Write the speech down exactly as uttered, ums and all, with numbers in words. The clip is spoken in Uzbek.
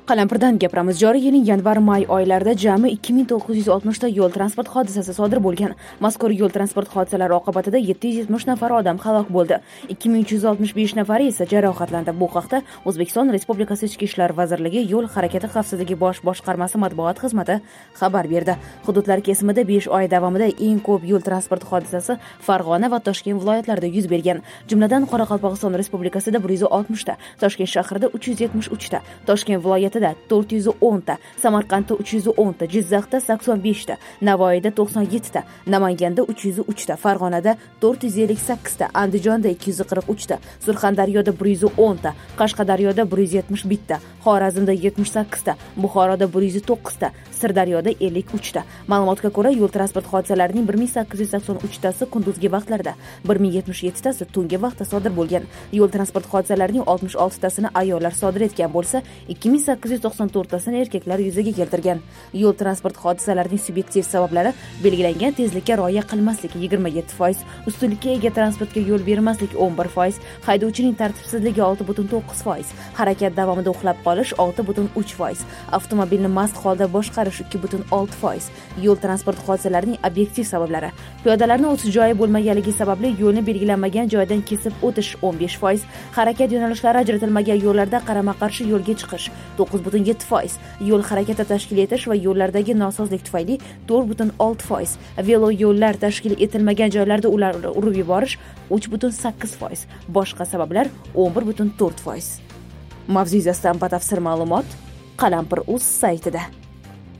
Qalampirdan gapiramiz. Joriy yilning yanvar-may oylarida jami ikki ming to'qqiz yuz oltmish ta yo'l transport hodisasi sodir bo'lgan. Mazkur yo'l transport hodisalari oqibatida yetti yuz yetmish nafar odam halok bo'ldi. ikki ming uch yuz oltmish besh nafari esa jarohatlandi. Bu haqda O'zbekiston Respublikasi Ichki ishlar vazirligi Yo'l harakati xavfsizligi bosh boshqarmasi matbuot xizmati xabar berdi. Hududlar kesimida besh oy davomida eng ko'p yo'l transport hodisasi Farg'ona va Toshkent viloyatlarida yuz bergan. Jumladan Qoraqalpog'iston Respublikasida bir yuz oltmish ta, Toshkent shahrida uch yuz yetmish uch ta, Toshkent viloyatida to'rt yuz o'n ta, Samarqandda uch yuz o'n ta, Jizzaxda sakson besh ta, Navoiyda to'qson yetti ta, Namanganda uch yuz uch ta, Farg'onada to'rt yuz ellik sakkiz ta, Andijonda ikki yuz qirq uch ta, Surxondaryoda bir yuz o'n ta, Qashqadaryoda bir yuz yetmish bir ta, Xorazmda yetmish sakkiz ta, Buxoroda bir yuz to'qqiz ta, Sirdaryoda ellik uch ta. Ma'lumotga ko'ra, yo'l transport hodisalarining bir ming sakkiz yuz sakson uch tasi kunduzgi vaqtlarda, bir ming yetmish yetti tasi tungi vaqtda sodir bo'lgan. Yo'l transport hodisalarining oltmish olti tasini ayollar sodir etgan bo'lsa, ikki ming sakkiz yuz to'qson to'rt tasini erkaklar yuzaga keltirgan. Yo'l transport hodisalarining subyektiv sabablari: belgilangan tezlikka rioya qilmaslik yigirma yetti foiz, ustunlikka ega transportga yo'l bermaslik o'n bir foiz, haydovchining tartibsizligi olti butun to'qqiz foiz, harakat davomida uxlab qolish olti butun uch foiz, avtomobilni mast holda boshqarish ikki butun olti foiz. Yo'l transport hodisalarining obyektiv sabablari: piyodalarni o'tish joyi bo'lmaganligi sababli yo'lni belgilanmagan joydan kesib o'tish o'n besh foiz, harakat yo'nalishlari ajratilmagan yo'llarda qarama-qarshi yo'lga chiqish to'qqiz butun yetti foiz, yo'l harakati tashkil etish va yo'llardagi nosozlik tufayli to'rt butun olti foiz, velo yo'llar tashkil etilmagan joylarda ularni urib yuborish uch butun sakkiz foiz, boshqa sabablar o'n bir butun to'rt foiz. Mavzu yuzasidan batafsil ma'lumot Qalampir.uz saytida.